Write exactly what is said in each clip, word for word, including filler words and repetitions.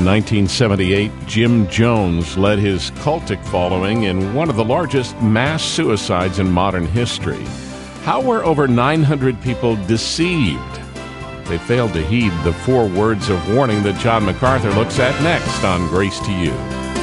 nineteen seventy-eight, Jim Jones led his cultic following in one of the largest mass suicides in modern history. How were over nine hundred people deceived? They failed to heed the four words of warning that John MacArthur looks at next on Grace to You.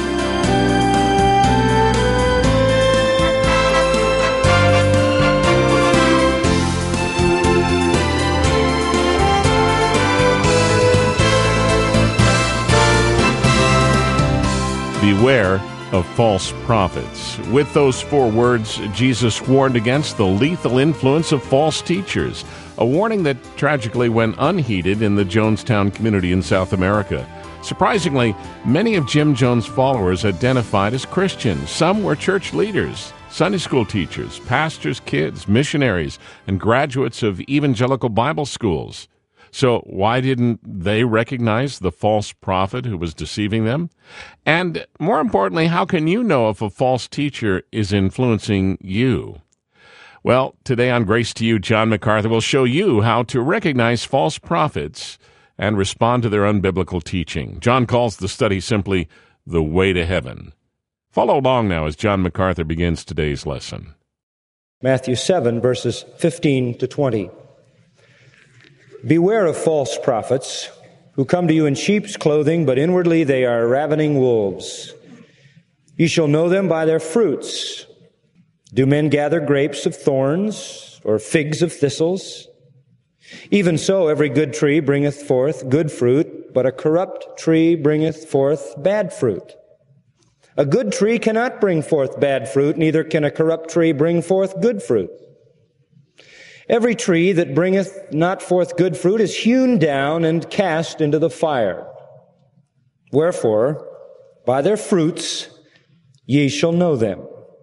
Beware of false prophets. With those four words, Jesus warned against the lethal influence of false teachers, a warning that tragically went unheeded in the Jonestown community in South America. Surprisingly, many of Jim Jones' followers identified as Christians. Some were church leaders, Sunday school teachers, pastors' kids, missionaries, and graduates of evangelical Bible schools. So why didn't they recognize the false prophet who was deceiving them? And more importantly, how can you know if a false teacher is influencing you? Well, today on Grace to You, John MacArthur will show you how to recognize false prophets and respond to their unbiblical teaching. John calls the study simply The Way to Heaven. Follow along now as John MacArthur begins today's lesson. Matthew seven, verses fifteen to twenty. Beware of false prophets who come to you in sheep's clothing, but inwardly they are ravening wolves. You shall know them by their fruits. Do men gather grapes of thorns or figs of thistles? Even so, every good tree bringeth forth good fruit, but a corrupt tree bringeth forth bad fruit. A good tree cannot bring forth bad fruit, neither can a corrupt tree bring forth good fruit. Every tree that bringeth not forth good fruit is hewn down and cast into the fire. Wherefore, by their fruits ye shall know them.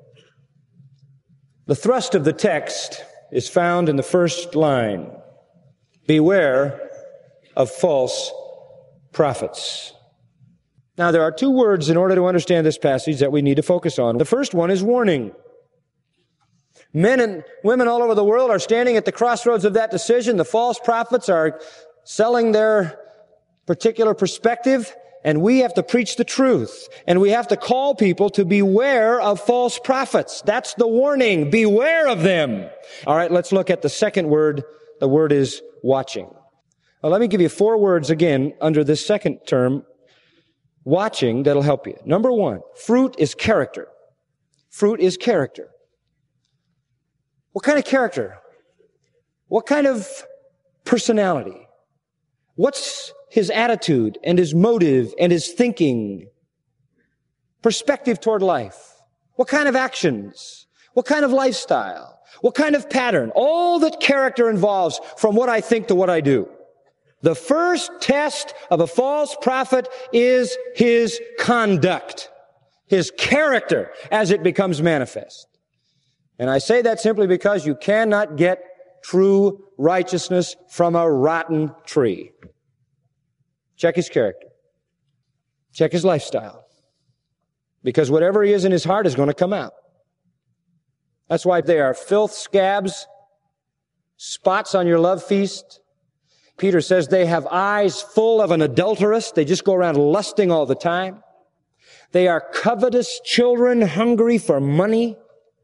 The thrust of the text is found in the first line. Beware of false prophets. Now, there are two words in order to understand this passage that we need to focus on. The first one is warning. Men and women all over the world are standing at the crossroads of that decision. The false prophets are selling their particular perspective, and we have to preach the truth. And we have to call people to beware of false prophets. That's the warning. Beware of them. All right, let's look at the second word. The word is watching. Well, let me give you four words again under this second term, watching, that'll help you. Number one, fruit is character. Fruit is character. What kind of character? What kind of personality? What's his attitude and his motive and his thinking? Perspective toward life. What kind of actions? What kind of lifestyle? What kind of pattern? All that character involves, from what I think to what I do. The first test of a false prophet is his conduct, his character as it becomes manifest. And I say that simply because you cannot get true righteousness from a rotten tree. Check his character. Check his lifestyle. Because whatever he is in his heart is going to come out. That's why they are filth, scabs, spots on your love feast. Peter says they have eyes full of an adulteress. They just go around lusting all the time. They are covetous children, hungry for money.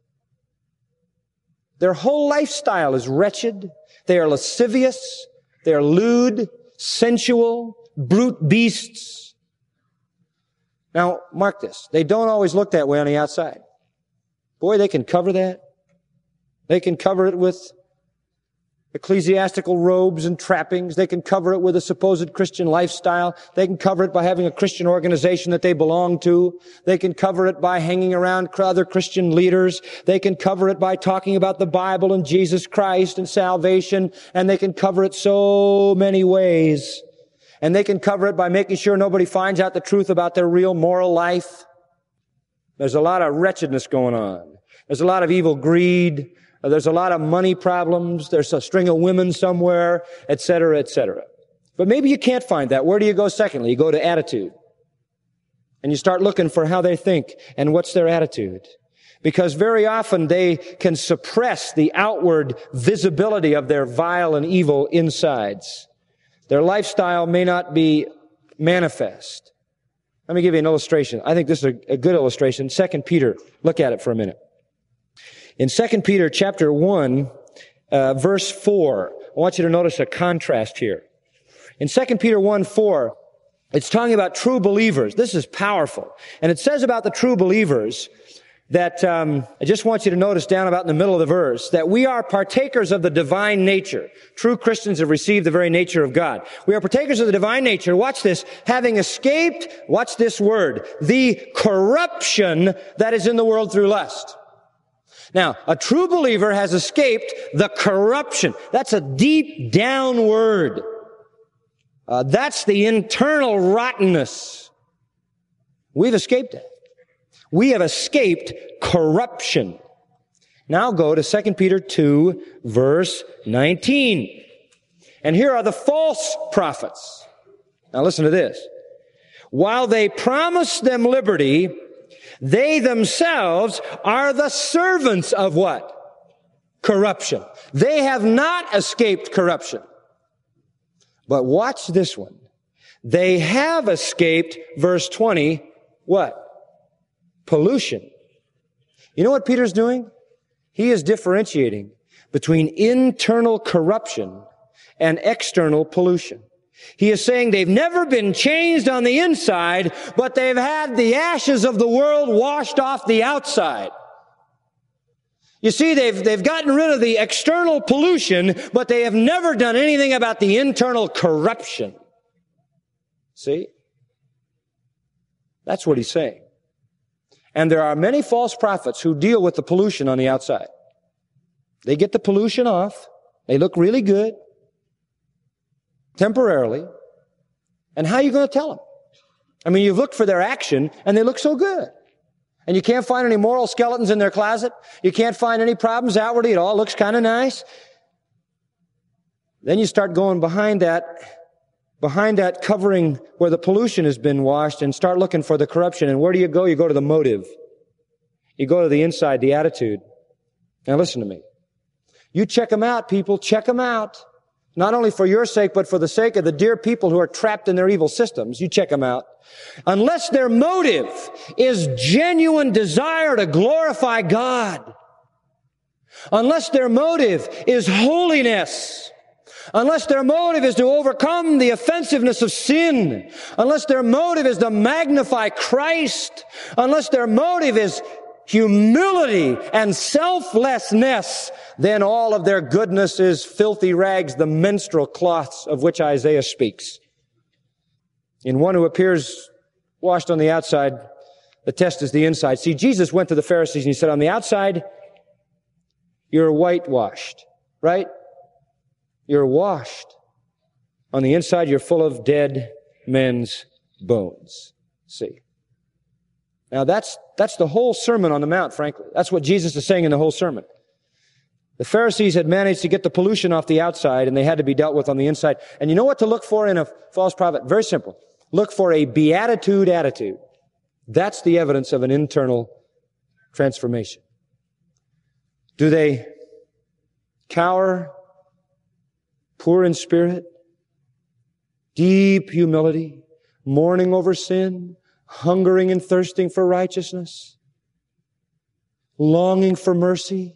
Their whole lifestyle is wretched. They are lascivious. They are lewd, sensual, brute beasts. Now, mark this. They don't always look that way on the outside. Boy, they can cover that. They can cover it with ecclesiastical robes and trappings. They can cover it with a supposed Christian lifestyle. They can cover it by having a Christian organization that they belong to. They can cover it by hanging around other Christian leaders. They can cover it by talking about the Bible and Jesus Christ and salvation. And they can cover it so many ways. And they can cover it by making sure nobody finds out the truth about their real moral life. There's a lot of wretchedness going on. There's a lot of evil greed. There's a lot of money problems. There's a string of women somewhere, et cetera, et cetera. But maybe you can't find that. Where do you go secondly? You go to attitude. And you start looking for how they think and what's their attitude. Because very often they can suppress the outward visibility of their vile and evil insides. Their lifestyle may not be manifest. Let me give you an illustration. I think this is a, a good illustration. Second Peter. Look at it for a minute. In Second Peter chapter one, uh, verse four, I want you to notice a contrast here. In Second Peter one, four, it's talking about true believers. This is powerful. And it says about the true believers that, um, I just want you to notice down about in the middle of the verse, that we are partakers of the divine nature. True Christians have received the very nature of God. We are partakers of the divine nature. Watch this. Having escaped, watch this word, the corruption that is in the world through lust. Now, a true believer has escaped the corruption. That's a deep down word. Uh, that's the internal rottenness. We've escaped it. We have escaped corruption. Now go to Second Peter two, verse nineteen. And here are the false prophets. Now listen to this. While they promise them liberty, they themselves are the servants of what? Corruption. They have not escaped corruption. But watch this one. They have escaped, verse twenty, what? Pollution. You know what Peter's doing? He is differentiating between internal corruption and external pollution. He is saying they've never been changed on the inside, but they've had the ashes of the world washed off the outside. You see, they've, they've gotten rid of the external pollution, but they have never done anything about the internal corruption. See? That's what he's saying. And there are many false prophets who deal with the pollution on the outside. They get the pollution off. They look really good. Temporarily. And how are you going to tell them? I mean, you've looked for their action, and they look so good. And you can't find any moral skeletons in their closet. You can't find any problems outwardly. It all looks kind of nice. Then you start going behind that, behind that covering where the pollution has been washed and start looking for the corruption. And where do you go? You go to the motive. You go to the inside, the attitude. Now listen to me. You check them out, people. Check them out. Not only for your sake, but for the sake of the dear people who are trapped in their evil systems. You check them out. Unless their motive is genuine desire to glorify God, unless their motive is holiness, unless their motive is to overcome the offensiveness of sin, unless their motive is to magnify Christ, unless their motive is humility and selflessness, then all of their goodness is filthy rags, the menstrual cloths of which Isaiah speaks. In one who appears washed on the outside, the test is the inside. See, Jesus went to the Pharisees and he said, on the outside, you're whitewashed, right? You're washed. On the inside, you're full of dead men's bones. See? Now that's, that's the whole Sermon on the Mount, frankly. That's what Jesus is saying in the whole sermon. The Pharisees had managed to get the pollution off the outside and they had to be dealt with on the inside. And you know what to look for in a false prophet? Very simple. Look for a beatitude attitude. That's the evidence of an internal transformation. Do they cower, poor in spirit, deep humility, mourning over sin, hungering and thirsting for righteousness, longing for mercy,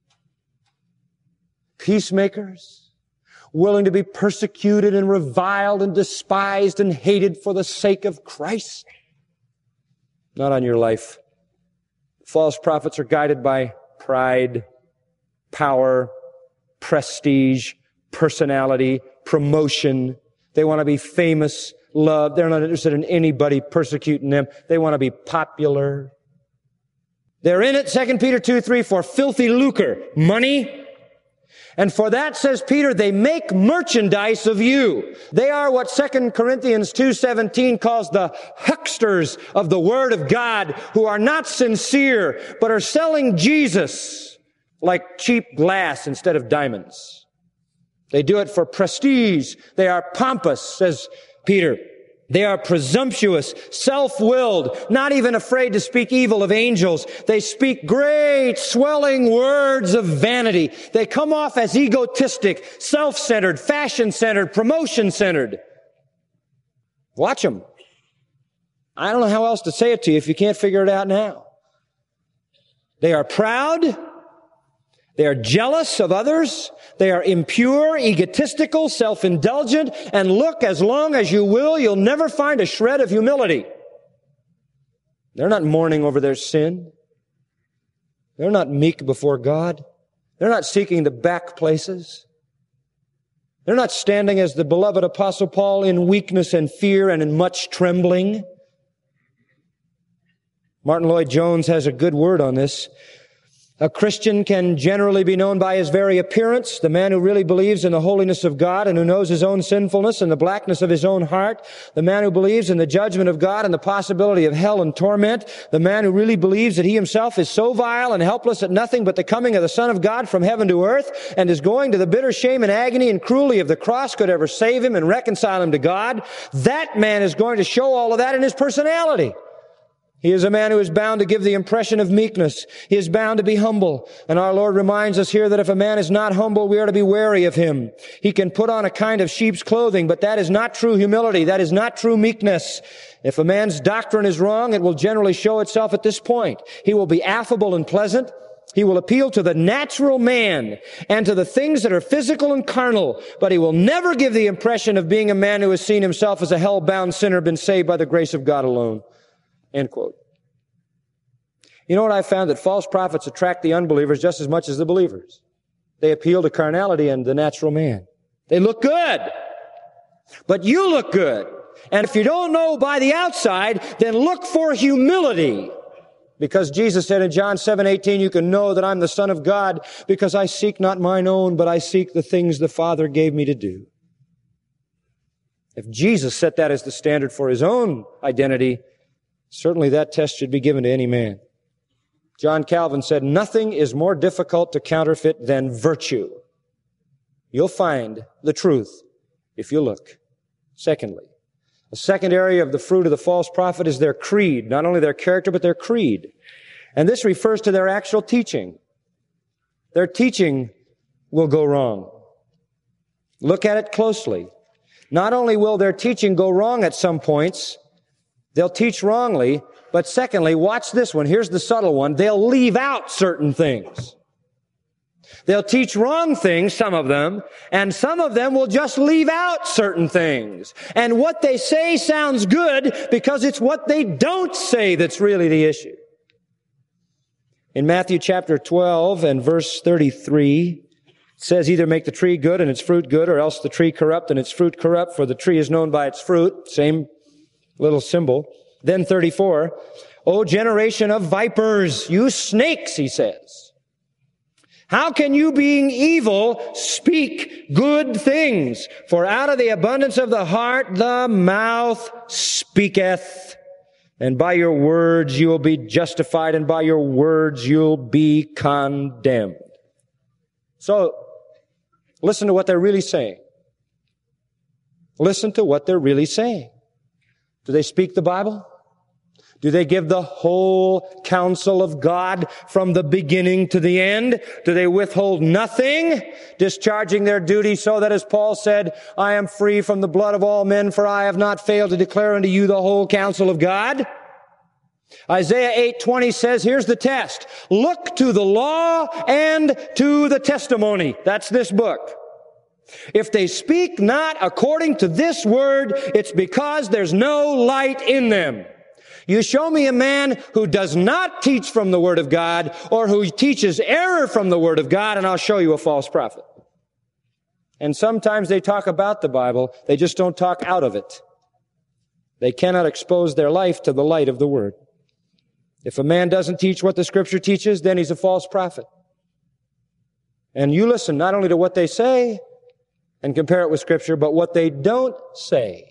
peacemakers, willing to be persecuted and reviled and despised and hated for the sake of Christ? Not on your life. False prophets are guided by pride, power, prestige, personality, promotion. They want to be famous, loved. They're not interested in anybody persecuting them. They want to be popular. They're in it, Second Peter two, three, for filthy lucre, money. And for that, says Peter, they make merchandise of you. They are what Second Corinthians two seventeen calls the hucksters of the Word of God, who are not sincere, but are selling Jesus like cheap glass instead of diamonds. They do it for prestige. They are pompous, says Peter. They are presumptuous, self-willed, not even afraid to speak evil of angels. They speak great, swelling words of vanity. They come off as egotistic, self-centered, fashion-centered, promotion-centered. Watch them. I don't know how else to say it to you if you can't figure it out now. They are proud. They are jealous of others. They are impure, egotistical, self-indulgent, and look, as long as you will, you'll never find a shred of humility. They're not mourning over their sin. They're not meek before God. They're not seeking the back places. They're not standing as the beloved Apostle Paul in weakness and fear and in much trembling. Martin Lloyd-Jones has a good word on this. A Christian can generally be known by his very appearance. The man who really believes in the holiness of God and who knows his own sinfulness and the blackness of his own heart. The man who believes in the judgment of God and the possibility of hell and torment. The man who really believes that he himself is so vile and helpless at nothing but the coming of the Son of God from heaven to earth and is going to the bitter shame and agony and cruelty of the cross could ever save him and reconcile him to God. That man is going to show all of that in his personality. He is a man who is bound to give the impression of meekness. He is bound to be humble. And our Lord reminds us here that if a man is not humble, we are to be wary of him. He can put on a kind of sheep's clothing, but that is not true humility. That is not true meekness. If a man's doctrine is wrong, it will generally show itself at this point. He will be affable and pleasant. He will appeal to the natural man and to the things that are physical and carnal, but he will never give the impression of being a man who has seen himself as a hell-bound sinner, been saved by the grace of God alone. End quote. You know what I found? That false prophets attract the unbelievers just as much as the believers. They appeal to carnality and the natural man. They look good, but you look good. And if you don't know by the outside, then look for humility. Because Jesus said in John seven eighteen, you can know that I'm the Son of God because I seek not mine own, but I seek the things the Father gave me to do. If Jesus set that as the standard for his own identity, certainly that test should be given to any man. John Calvin said, nothing is more difficult to counterfeit than virtue. You'll find the truth if you look. Secondly, a second area of the fruit of the false prophet is their creed. Not only their character, but their creed. And this refers to their actual teaching. Their teaching will go wrong. Look at it closely. Not only will their teaching go wrong at some points, they'll teach wrongly, but secondly, watch this one. Here's the subtle one. They'll leave out certain things. They'll teach wrong things, some of them, and some of them will just leave out certain things. And what they say sounds good because it's what they don't say that's really the issue. In Matthew chapter twelve and verse thirty-three, it says, either make the tree good and its fruit good, or else the tree corrupt and its fruit corrupt, for the tree is known by its fruit. Same little symbol. Then thirty-four, O generation of vipers, you snakes, he says. How can you, being evil, speak good things? For out of the abundance of the heart, the mouth speaketh. And by your words you will be justified, and by your words you'll be condemned. So, listen to what they're really saying. Listen to what they're really saying. Do they speak the Bible? Do they give the whole counsel of God from the beginning to the end? Do they withhold nothing, discharging their duty so that, as Paul said, I am free from the blood of all men, for I have not failed to declare unto you the whole counsel of God? Isaiah eight twenty says, here's the test. Look to the law and to the testimony. That's this book. If they speak not according to this word, it's because there's no light in them. You show me a man who does not teach from the Word of God or who teaches error from the Word of God, and I'll show you a false prophet. And sometimes they talk about the Bible, they just don't talk out of it. They cannot expose their life to the light of the Word. If a man doesn't teach what the Scripture teaches, then he's a false prophet. And you listen not only to what they say and compare it with Scripture, but what they don't say.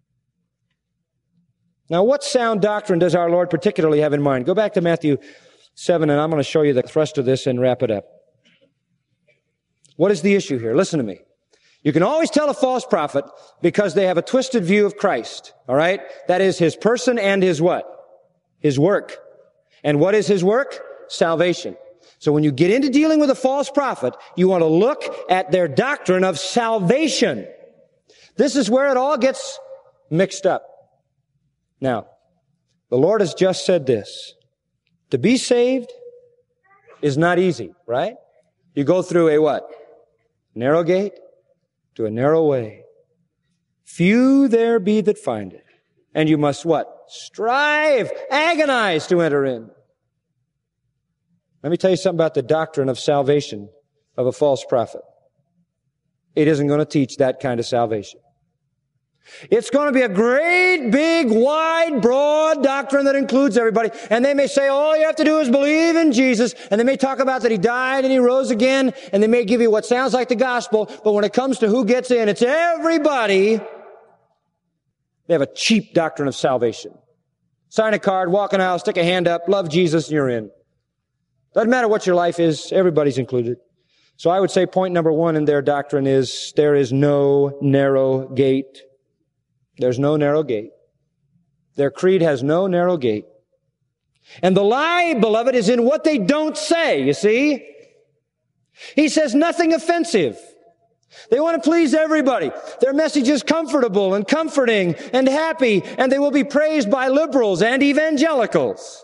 Now, what sound doctrine does our Lord particularly have in mind? Go back to Matthew seven, and I'm going to show you the thrust of this and wrap it up. What is the issue here? Listen to me. You can always tell a false prophet because they have a twisted view of Christ, all right? That is his person and his what? His work. And what is his work? Salvation. So when you get into dealing with a false prophet, you want to look at their doctrine of salvation. This is where it all gets mixed up. Now, The Lord has just said this. To be saved is not easy, right? You go through a what? Narrow gate to a narrow way. Few there be that find it. And you must what? Strive, agonize to enter in. Let me tell you something about the doctrine of salvation of a false prophet. It isn't going to teach that kind of salvation. It's going to be a great, big, wide, broad doctrine that includes everybody. And they may say, all you have to do is believe in Jesus. And they may talk about that He died and He rose again. And they may give you what sounds like the gospel. But when it comes to who gets in, it's everybody. They have a cheap doctrine of salvation. Sign a card, walk an aisle, stick a hand up, love Jesus, and you're in. Doesn't matter what your life is, everybody's included. So I would say point number one in their doctrine is there is no narrow gate. There's no narrow gate. Their creed has no narrow gate. And the lie, beloved, is in what they don't say, you see? He says nothing offensive. They want to please everybody. Their message is comfortable and comforting and happy, and they will be praised by liberals and evangelicals.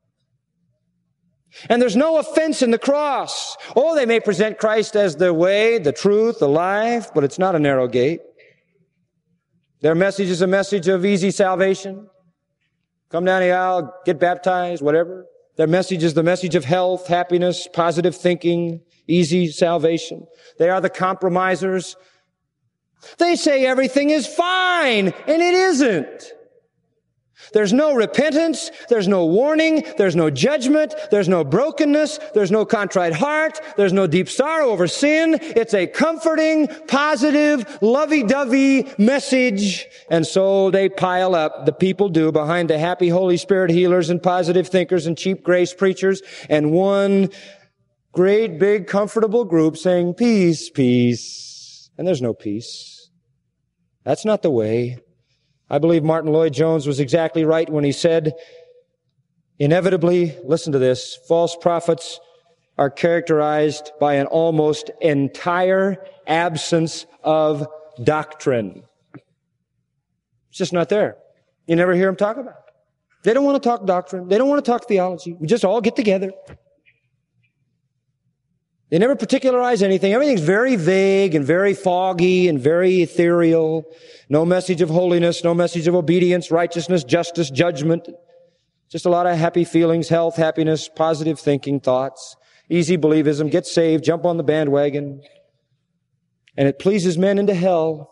And there's no offense in the cross. Oh, they may present Christ as the way, the truth, the life, but it's not a narrow gate. Their message is a message of easy salvation. Come down the aisle, get baptized, whatever. Their message is the message of health, happiness, positive thinking, easy salvation. They are the compromisers. They say everything is fine, and it isn't. There's no repentance, there's no warning, there's no judgment, there's no brokenness, there's no contrite heart, there's no deep sorrow over sin. It's a comforting, positive, lovey-dovey message. And so they pile up, the people do, behind the happy Holy Spirit healers and positive thinkers and cheap grace preachers, and one great, big, comfortable group saying, peace, peace. And there's no peace. That's not the way. I believe Martin Lloyd-Jones was exactly right when he said, inevitably, listen to this, false prophets are characterized by an almost entire absence of doctrine. It's just not there. You never hear them talk about it. They don't want to talk doctrine. They don't want to talk theology. We just all get together. They never particularize anything. Everything's very vague and very foggy and very ethereal. No message of holiness, no message of obedience, righteousness, justice, judgment. Just a lot of happy feelings, health, happiness, positive thinking, thoughts. Easy believism, get saved, jump on the bandwagon. And it pleases men into hell.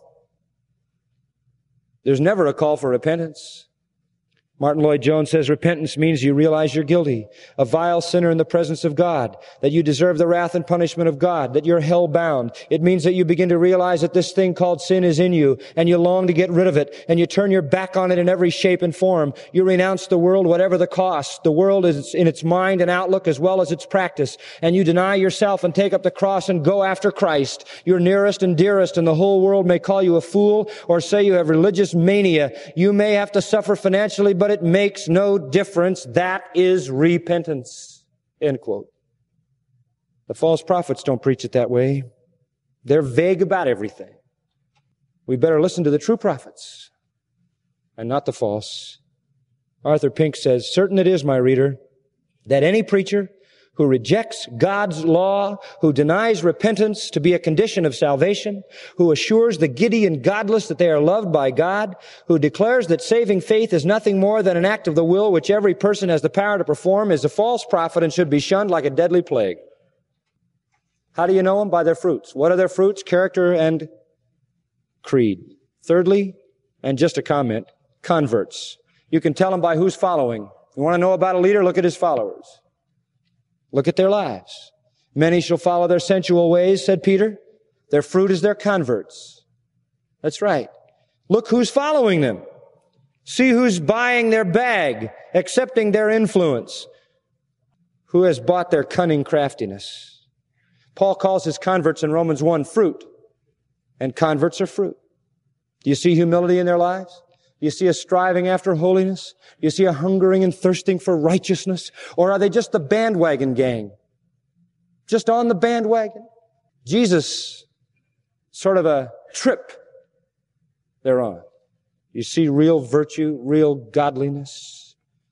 There's never a call for repentance. Martin Lloyd-Jones says repentance means you realize you're guilty, a vile sinner in the presence of God, that you deserve the wrath and punishment of God, that you're hell-bound. It means that you begin to realize that this thing called sin is in you, and you long to get rid of it, and you turn your back on it in every shape and form. You renounce the world, whatever the cost. The world is in its mind and outlook as well as its practice, and you deny yourself and take up the cross and go after Christ, your nearest and dearest, and the whole world may call you a fool or say you have religious mania. You may have to suffer financially, but it makes no difference. That is repentance. End quote. The false prophets don't preach it that way. They're vague about everything. We better listen to the true prophets and not the false. Arthur Pink says, certain it is, my reader, that any preacher who rejects God's law, who denies repentance to be a condition of salvation, who assures the giddy and godless that they are loved by God, who declares that saving faith is nothing more than an act of the will which every person has the power to perform, is a false prophet and should be shunned like a deadly plague. How do you know them? By their fruits. What are their fruits? Character and creed. Thirdly, and just a comment, converts. You can tell them by who's following. You want to know about a leader? Look at his followers. Look at their lives. Many shall follow their sensual ways, said Peter. Their fruit is their converts. That's right. Look who's following them. See who's buying their bag, accepting their influence. Who has bought their cunning craftiness. Paul calls his converts in Romans one fruit. And converts are fruit. Do you see humility in their lives? Do you see a striving after holiness? Do you see a hungering and thirsting for righteousness? Or are they just the bandwagon gang? Just on the bandwagon? Jesus, sort of a trip they're on. You see real virtue, real godliness.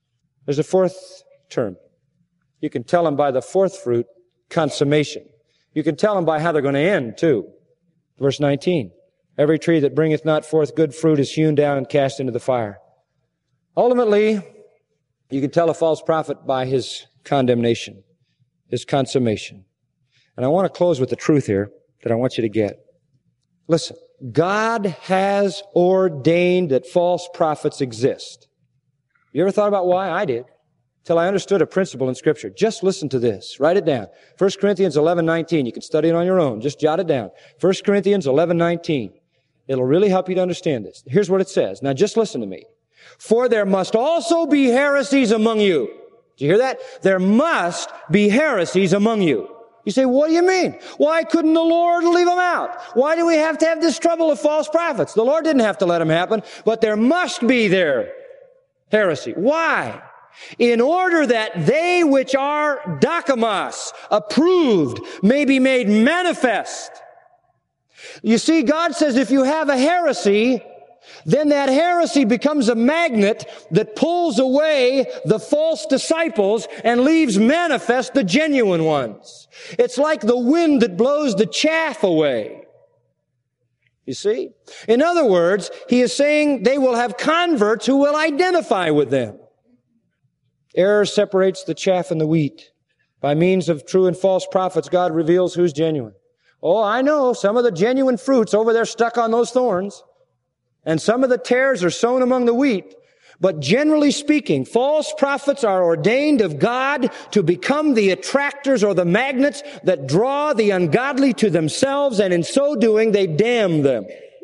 There's a fourth term. You can tell them by the fourth fruit, consummation. You can tell them by how they're going to end, too. Verse nineteen. Every tree that bringeth not forth good fruit is hewn down and cast into the fire. Ultimately, you can tell a false prophet by his condemnation, his consummation. And I want to close with the truth here that I want you to get. Listen, God has ordained that false prophets exist. You ever thought about why? I did. Till I understood a principle in Scripture. Just listen to this. Write it down. First Corinthians eleven nineteen. You can study it on your own. Just jot it down. First Corinthians eleven nineteen. It'll really help you to understand this. Here's what it says. Now just listen to me. For there must also be heresies among you. Did you hear that? There must be heresies among you. You say, what do you mean? Why couldn't the Lord leave them out? Why do we have to have this trouble of false prophets? The Lord didn't have to let them happen, but there must be there heresy. Why? In order that they which are dokimos, approved, may be made manifest. You see, God says if you have a heresy, then that heresy becomes a magnet that pulls away the false disciples and leaves manifest the genuine ones. It's like the wind that blows the chaff away. You see? In other words, he is saying they will have converts who will identify with them. Error separates the chaff and the wheat. By means of true and false prophets, God reveals who's genuine. Oh, I know some of the genuine fruits over there stuck on those thorns. And some of the tares are sown among the wheat. But generally speaking, false prophets are ordained of God to become the attractors or the magnets that draw the ungodly to themselves, and in so doing, they damn them.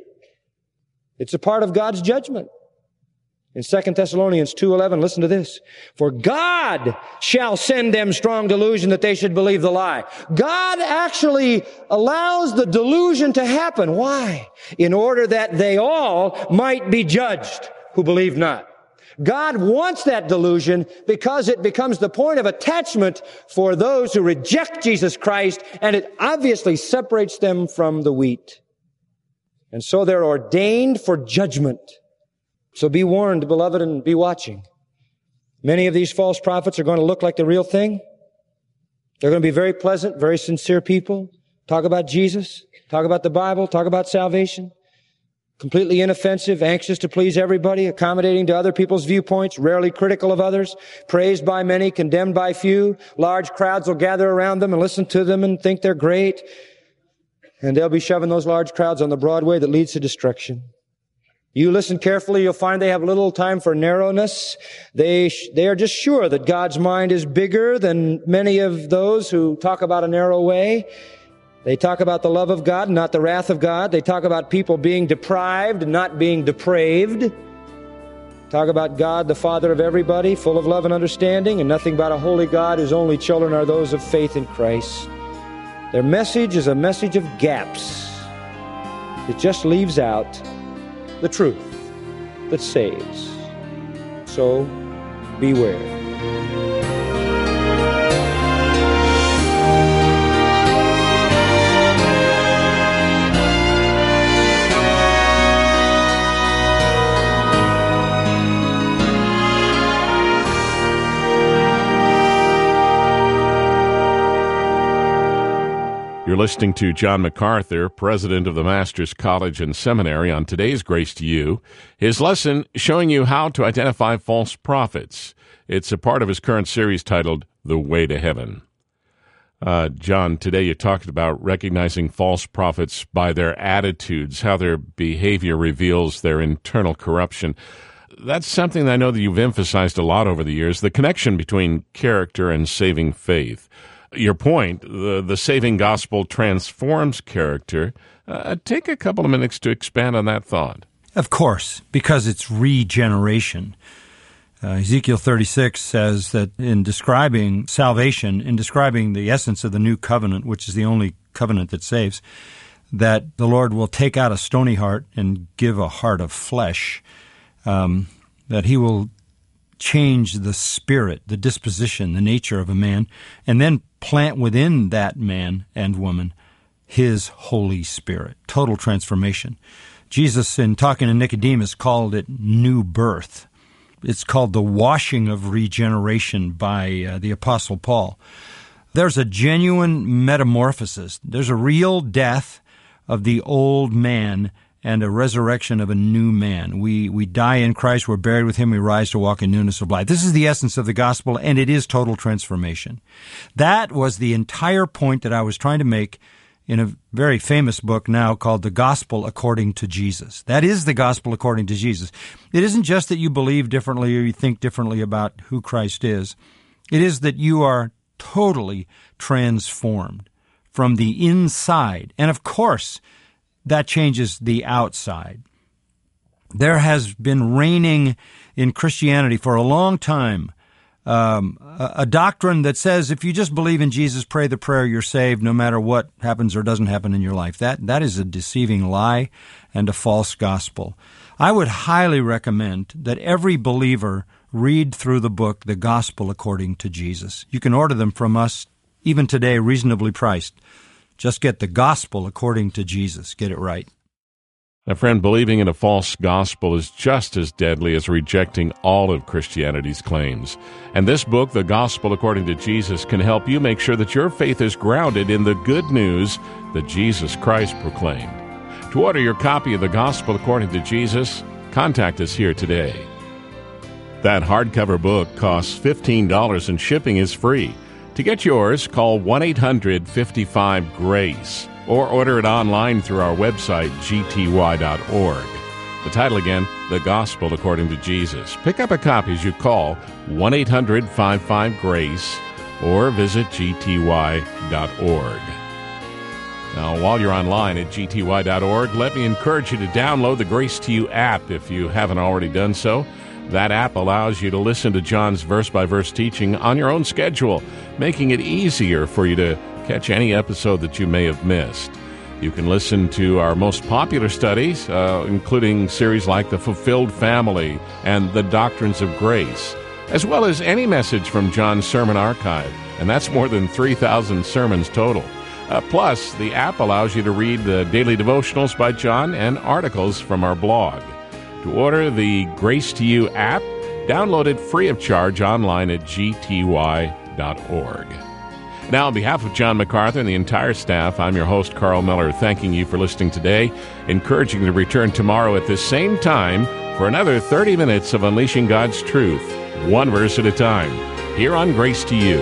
It's a part of God's judgment. In Second Thessalonians two eleven, listen to this. For God shall send them strong delusion that they should believe the lie. God actually allows the delusion to happen. Why? In order that they all might be judged who believe not. God wants that delusion because it becomes the point of attachment for those who reject Jesus Christ, and it obviously separates them from the wheat. And so they're ordained for judgment. So be warned, beloved, and be watching. Many of these false prophets are going to look like the real thing. They're going to be very pleasant, very sincere people. Talk about Jesus, talk about the Bible, talk about salvation. Completely inoffensive, anxious to please everybody, accommodating to other people's viewpoints, rarely critical of others, praised by many, condemned by few. Large crowds will gather around them and listen to them and think they're great. And they'll be shoving those large crowds on the broad way that leads to destruction. You listen carefully, you'll find they have little time for narrowness. They, they are just sure that God's mind is bigger than many of those who talk about a narrow way. They talk about the love of God, not the wrath of God. They talk about people being deprived and not being depraved. Talk about God, the Father of everybody, full of love and understanding, and nothing but a holy God whose only children are those of faith in Christ. Their message is a message of gaps. It just leaves out the truth that saves. So, beware. You're listening to John MacArthur, president of the Masters College and Seminary, on today's Grace to You. His lesson showing you how to identify false prophets. It's a part of his current series titled The Way to Heaven. Uh, John, today you talked about recognizing false prophets by their attitudes, how their behavior reveals their internal corruption. That's something I know that you've emphasized a lot over the years, the connection between character and saving faith. Your point, the, the saving gospel transforms character. Uh, take a couple of minutes to expand on that thought. Of course, because it's regeneration. Uh, Ezekiel thirty-six says that in describing salvation, in describing the essence of the new covenant, which is the only covenant that saves, that the Lord will take out a stony heart and give a heart of flesh, um, that he will change the spirit, the disposition, the nature of a man, and then plant within that man and woman his Holy Spirit. Total transformation. Jesus, in talking to Nicodemus, called it new birth. it's called the washing of regeneration by uh, the Apostle Paul. There's a genuine metamorphosis. There's a real death of the old man and a resurrection of a new man. We we die in Christ, we're buried with him, we rise to walk in newness of life. This is the essence of the gospel, and it is total transformation. That was the entire point that I was trying to make in a very famous book now called The Gospel According to Jesus. That is the gospel according to Jesus. It isn't just that you believe differently or you think differently about who Christ is. It is that you are totally transformed from the inside. And of course, that changes the outside. There has been reigning in Christianity for a long time Um, a, a doctrine that says if you just believe in Jesus, pray the prayer, you're saved, no matter what happens or doesn't happen in your life. That that is a deceiving lie and a false gospel. I would highly recommend that every believer read through the book, The Gospel According to Jesus. You can order them from us, even today, reasonably priced. Just get The Gospel According to Jesus. Get it right. Now, friend, believing in a false gospel is just as deadly as rejecting all of Christianity's claims. And this book, The Gospel According to Jesus, can help you make sure that your faith is grounded in the good news that Jesus Christ proclaimed. To order your copy of The Gospel According to Jesus, contact us here today. That hardcover book costs fifteen dollars and shipping is free. To get yours, call one eight hundred fifty-five GRACE. Or order it online through our website, g t y dot org. The title again, The Gospel According to Jesus. Pick up a copy as you call one eight hundred fifty-five GRACE or visit g t y dot org. Now, while you're online at g t y dot org, let me encourage you to download the Grace to You app if you haven't already done so. That app allows you to listen to John's verse-by-verse teaching on your own schedule, making it easier for you to catch any episode that you may have missed. You can listen to our most popular studies, uh, including series like The Fulfilled Family and The Doctrines of Grace, as well as any message from John's Sermon Archive, and that's more than three thousand sermons total. Uh, plus, the app allows you to read the daily devotionals by John and articles from our blog. To order the Grace to You app, download it free of charge online at g t y dot org. Now, on behalf of John MacArthur and the entire staff, I'm your host, Carl Miller, thanking you for listening today, encouraging you to return tomorrow at this same time for another thirty minutes of Unleashing God's Truth, one verse at a time, here on Grace to You.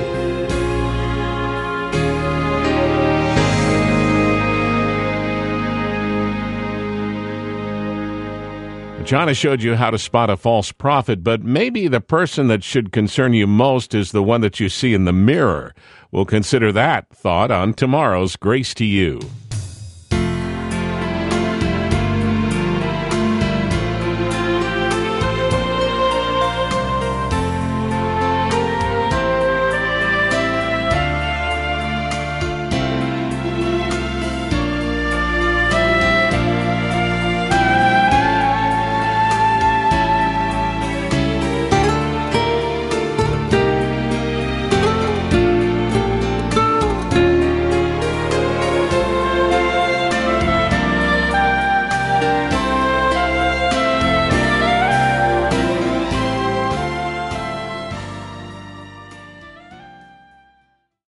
John has showed you how to spot a false prophet, but maybe the person that should concern you most is the one that you see in the mirror. We'll consider that thought on tomorrow's Grace to You.